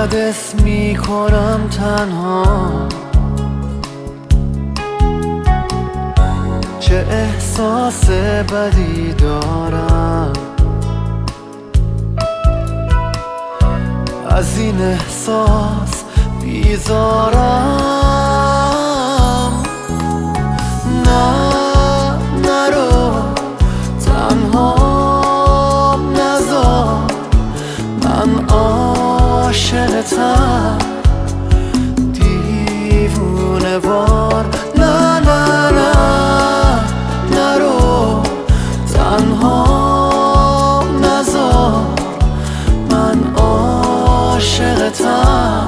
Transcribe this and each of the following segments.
یادت میکنم تنها، چه احساس بدی دارم. از این احساس بیزارم. نه نرو تنها نذار، من عاشقتم دیوونه وار. نه نه نه نرو تنها نذار، من عاشقتم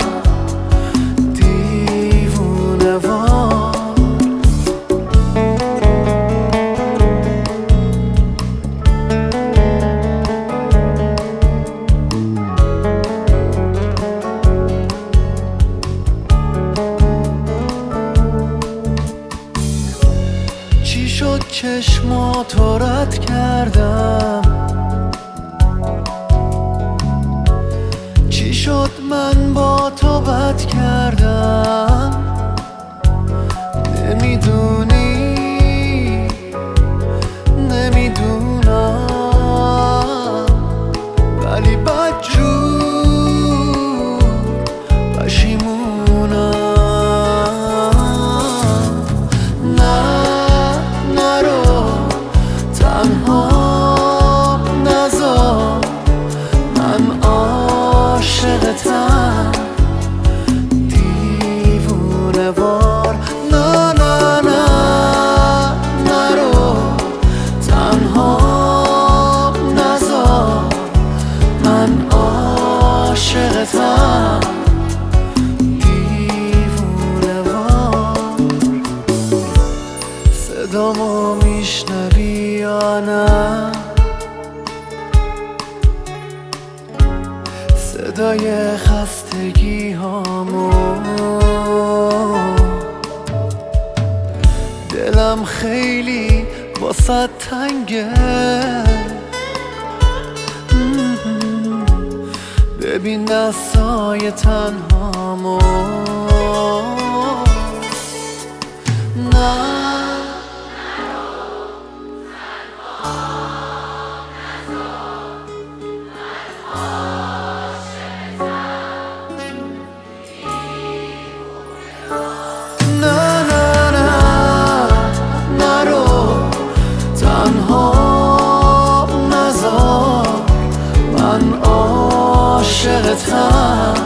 دیوونه وار. چی شد چشماتو رد کردم؟ چی شد من با تو بد کردم؟ نمیدونی نمیدونم، ولی بدجور پشیمونم. نه نرو تنها نذار، من عاشقتم دیوونه وار. نه نه نه نرو تنها نذار، من عاشقتم دیوونه وار. صدامو میشنوی یا نه؟ صدای خستگی هامو، دلم خیلی واسه تنگه. ببین دستای تنهامو. نه تنها نذار، من عاشقتم